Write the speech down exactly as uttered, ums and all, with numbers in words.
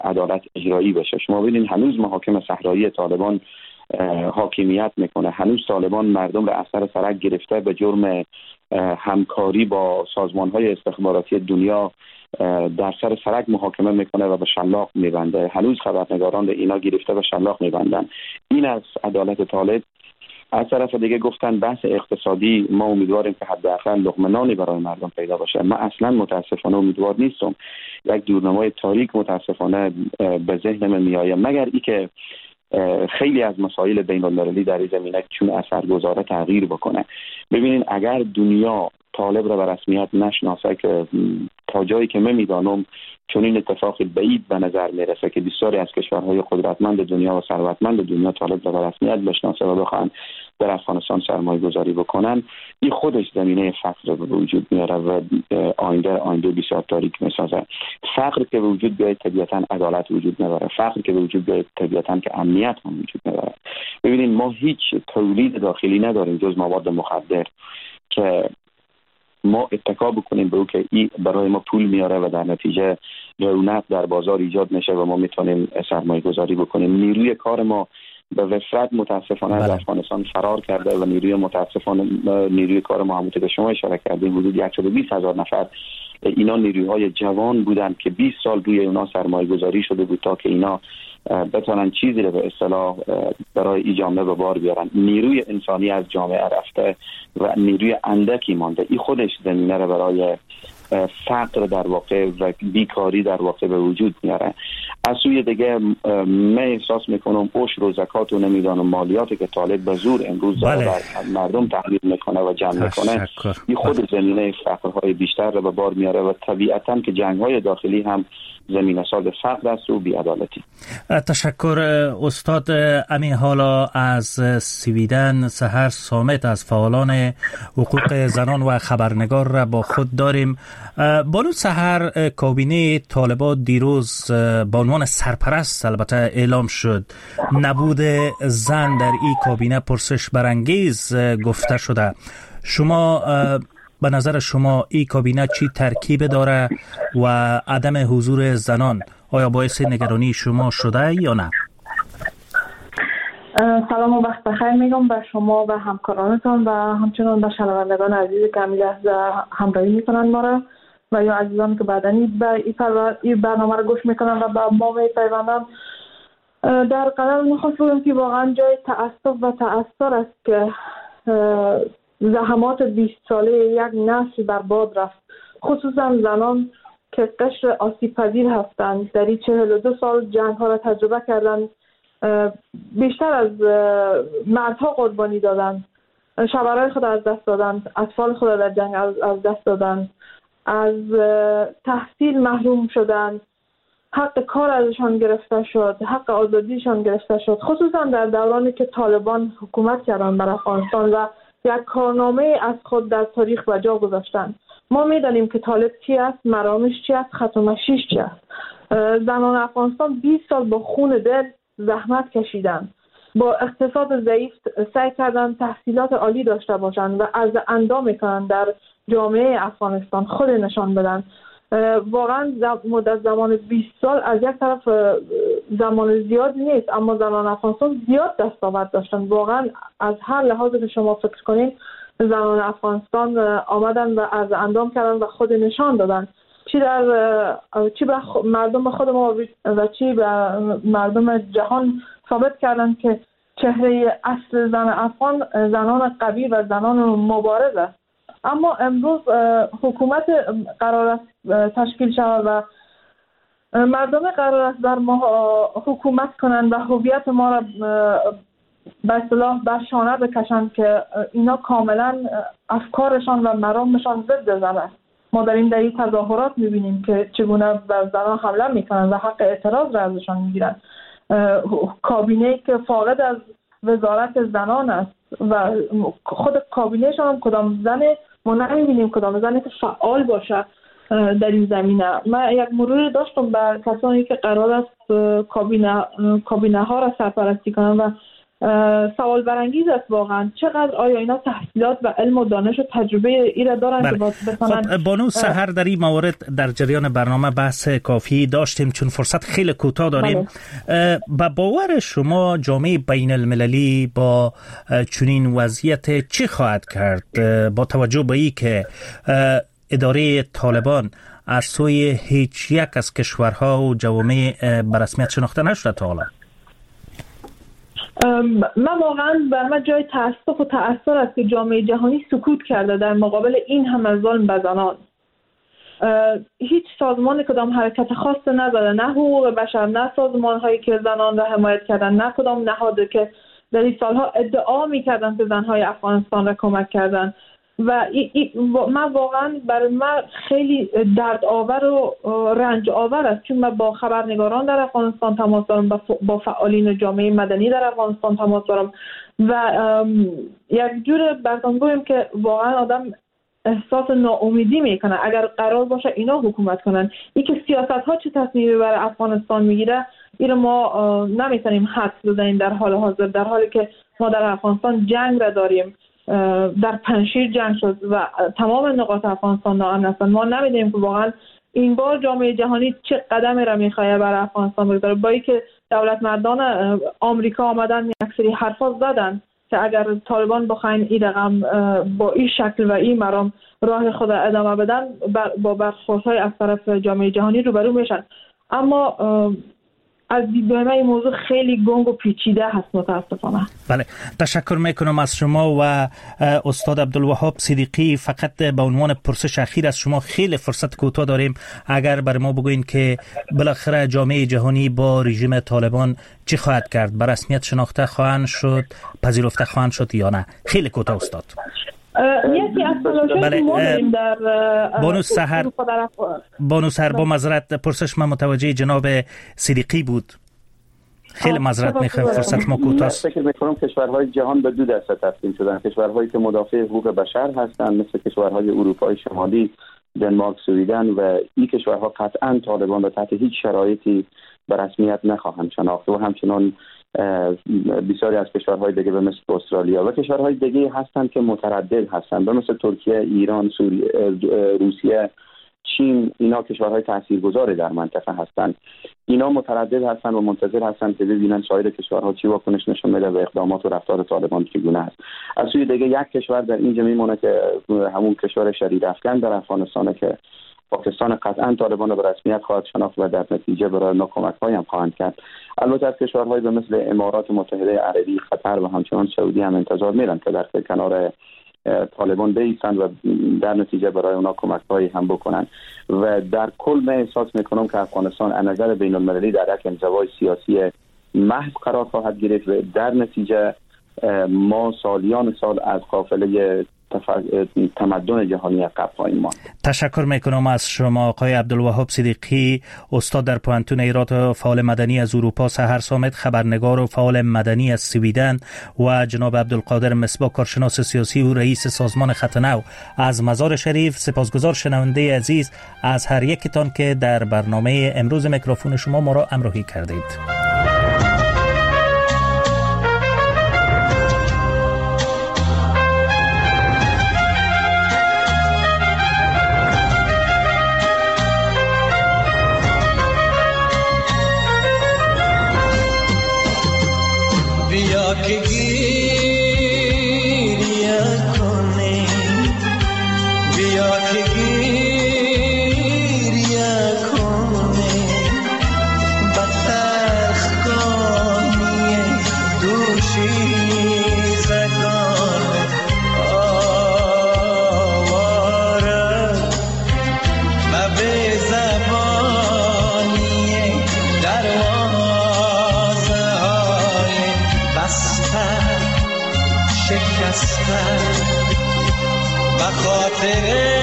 عدالت اجرایی بشه. شما ببینید هنوز محاکم صحرایی طالبان حاکمیت میکنه، هنوز طالبان مردم را از سر سرک گرفته به جرم همکاری با سازمان‌های استخباراتی دنیا در سر سرک محاکمه میکنه و به شلاق میبنده. هنوز خبرنگاران را اینا گرفته به شلاق میبندن. این از عدالت طالب. از طرف دیگه گفتن بحث اقتصادی، ما امیدواریم که حداقل لقمه نانی برای مردم پیدا باشه. من اصلا متاسفانه امیدوار نیستم. یک دورنمای تاریک متاسفانه به ذهن من میآید، مگر ای که خیلی از مسائل بین المللی در این زمینه چون اثرگذاره تغییر بکنه. ببینین اگر دنیا طالب را به رسمیت نشناسه، که تا جایی که من میدانم چون این اتفاق بعید به نظر میرسه که بسیاری از کشورهای قدرتمند دنیا و ثروتمند دنیا طالب را به رسمیت بشناسه و بخوان در افغانستان سرمایه گذاری بکنن، این خودش زمینه فقر رو به وجود میاره و آینده آینده بسیار تاریک میسازه. فقر که به وجود بیاید طبیعتاً عدالت وجود نداره. فقر که به وجود بیاید طبیعتاً که امنیت هم وجود نداره. ببینید ما هیچ تولید داخلی نداریم جز مواد مخدر که ما اتکا بکنیم به او که این برای ما پول میاره و در نتیجه رونق در بازار ایجاد میشه و ما میتونیم سرمایه گذاری بکنیم. نیروی کار ما به وفرت متاسفانه از افغانستان فرار کرده و نیروی متاسفانه نیروی کار ما همونطور که شما اشاره کردیم حدود صد و بیست هزار نفر اینا نیروهای جوان بودند که بیست سال روی اونا سرمایه گذاری شده بود تا که اینا بتونن چیزی رو به اصطلاح برای این جامعه به بار بیارن. نیروی انسانی از جامعه رفته و نیروی اندکی مانده. این خودش زمینه رو برای فقر در واقع و بیکاری در واقع به وجود میاره. از سوی دیگه من احساس میکنم عشر و زکات و نمیدانم مالیاتی که طالب به زور امروز بله. بر مردم تحمیل میکنه و جمع میکنه، این خود زمینه فقرهای بیشتر رو به بار میاره و طبیعتاً که جنگ‌های داخلی هم زمینه ساز فقر است و بی‌عدالتی. تشکر استاد. امین حالا از سویدن سحر سامت از فعالان حقوق زنان و خبرنگار را با خود داریم. بانو سحر، کابینه طالبان دیروز با عنوان سرپرست البته اعلام شد. نبود زن در این کابینه پرسش برانگیز گفته شده. شما به نظر شما این کابینه چی ترکیب داره و عدم حضور زنان آیا باعث نگرانی شما شده یا نه؟ سلام و وقت بخیر میگم به شما و همکارانتان و همچنان به شنوندگان عزیزی که همین لحظه همراهی میکنن ما را و یا عزیزان که بعدنی به این برنامه را گوش میکنن و به ما میپیوندن. در قلم میخواست بگم که واقعا جای تأسف و تأثر است که زحمات بیست ساله یک نسل برباد رفت، خصوصا زنان که قشر آسیب پذیر هستند. در این چهل و دو سال جنگ ها را تجربه کردند، بیشتر از مردها قربانی دادند، شوهرای خود از دست دادند، اطفال خود در جنگ از دست دادند، از تحصیل محروم شدند، حق کار ازشان گرفته شد، حق آزادیشان گرفته شد، خصوصا در دورانی که طالبان حکومت کردند بر افغانستان و یک کارنامه از خود در تاریخ به جا گذاشتند. ما میدانیم که طالب چی است، مرامش چی است، خط و مشیش چی است. زنان افغانستان بیست سال با خون دل زحمت کشیدند، با اقتصاد ضعیف سعی کردند تحصیلات عالی داشته باشند و از اندام میکنند در جامعه افغانستان خود نشان بدن. واقعا مدت زمان بیست سال از یک طرف زمان زیاد نیست، اما زنان افغانستان زیاد دستاورد داشتن. واقعا از هر لحاظی که شما فکر کنید زنان افغانستان آمدن و از اندام کردن و خود نشان دادن، چی در چی به مردم خود ما و چی به مردم جهان ثابت کردن که چهره اصل زن افغان زنان قوی و زنان مبارز است. اما امروز حکومت قرار است تشکیل شود و مردم قرار است بر ما حکومت کنند و هویت ما را به اصطلاح بر شانه بکشند که اینا کاملا افکارشان و مرامشان ضد زن است. ما در این در این تظاهرات میبینیم که چگونه بر زنان حمله میکنن و حق اعتراض را ازشان میگیرن. کابینه که فاقد از وزارت زنان است و خود کابینهشان هم کدام زن ما نمیبینیم، کدام زنی که فعال باشه در این زمینه. من یک مرور داشتم بر کسانی که قرار است کابینه کابینه ها را سرپرستی کنن و سوال برانگیز است واقعا. چقدر آیا اینا تحصیلات و علم و دانش و تجربه ای را دارن که بتونن؟ خب بانو سحر، در این مورد در جریان برنامه بحث کافی داشتیم، چون فرصت خیلی کوتاه داریم. با باور شما جامعه بین المللی با چنین وضعیت چی خواهد کرد با توجه به این که اداره طالبان از سوی هیچ یک از کشورها و جوامع به رسمیت شناخته نشده تا حالا؟ من واقعا بر من جای تأسف و تأثر است که جامعه جهانی سکوت کرده در مقابل این همه ظلم به زنان. هیچ سازمان کدام حرکت خاص نزده، نه حقوق بشر، نه سازمان هایی که زنان را حمایت کردن، نه کدام نهاد که در این سالها ادعا میکردن که زنهای افغانستان را کمک کردن. و ای ای من واقعا برای من خیلی درد آور و رنج آور است، چون من با خبرنگاران در افغانستان تماس دارم، با فعالین جامعه مدنی در افغانستان تماس دارم و یک جور براتون بگم که واقعا آدم احساس ناامیدی میکنه. اگر قرار باشه اینا حکومت کنن، این که سیاست ها چه تصمیمی برای افغانستان میگیره، این ما نمیتونیم حدس بزنیم در حال حاضر، در حالی که ما در افغانستان جنگ را داریم. در پنشیر جنگ شد و تمام نقاط افغانستان ناامن هستند. ما نمیدونیم که واقعا این بار جامعه جهانی چه قدمی را میخواد برای افغانستان بگذاره. با اینکه دولت مردان آمریکا آمدن یک سری حرفا زدن که اگر طالبان بخواین این رقم با این شکل و این مرام راه خود ادامه بدن با برخوردهای از طرف جامعه جهانی روبرو میشن، اما از دیدگاه این موضوع خیلی گنگ و پیچیده هست متاسفانه. بله، تشکر میکنم از شما و استاد عبدالوهاب صدیقی. فقط به عنوان پرسش اخیر از شما، خیلی فرصت کوتاه داریم، اگر بر ما بگوین که بالاخره جامعه جهانی با رژیم طالبان چی خواهد کرد؟ به رسمیت شناخته خواهند شد، پذیرفته خواهند شد یا نه؟ خیلی کوتاه استاد. یکی از تلاش‌های ما داریم در بانو سحر بانو سحر با معذرت پرسش من متوجه جناب صدیقی بود. خیلی معذرت میخوایم، فرصت ما کوتاه است. فکر میکنم کشورهای جهان به دو دسته تقسیم شدن. کشورهایی که مدافع حقوق بشر هستند مثل کشورهای اروپای شمالی، دنمارک، سوئیدن، و این کشورها قطعا طالبان را تحت هیچ شرایطی به رسمیت نخواهند شناخت و همچنان بسیاری از کشورهای دیگه مثل استرالیا و کشورهای دیگه هستند که متردد هستند، مثل ترکیه، ایران، سوریه، روسیه، چین. اینا کشورهای تاثیرگذار در منطقه هستند. اینا متردد هستند و منتظر هستند که ببینن سایر کشورها چی واکنش نشون میده و اقدامات و رفتار طالبان چگونه است. از سوی دیگه یک کشور در اینجا میمونه که همون کشور شریر افکن در افغانستان که پاکستان قطعا طالبان را به رسمیت خواهد شناخت و در نتیجه برای آنها کمک‌هایی هم خواهند کرد. البته از کشورهای مثل امارات متحده عربی، قطر و همچنان سعودی هم انتظار میرن که در کنار طالبان بایستند و در نتیجه برای اونا کمک‌هایی هم بکنن. و در کل من احساس میکنم که افغانستان از نظر بین المللی در یک انزوای سیاسی محض قرار خواهد گرفت و در نتیجه ما سالیان سال از قافله تمدن جهانی عقب خواهیم ماند. تشکر میکنم از شما آقای عبدالوهاب صدیقی، استاد در پوهنتون ایرات و فعال مدنی از اروپا، سحر صامت خبرنگار و فعال مدنی از سویدن و جناب عبدالقادر مصباح کارشناس سیاسی و رئیس سازمان خط نو از مزار شریف. سپاسگزار شنونده عزیز از هر یکتان که در برنامه امروز میکروفون شما ما را همراهی کردید. که گریه کنی، بیا که گریه کنی، با ترخگانی دوشی زگان آواره و به زبانی دروازه های شکستن و خاطره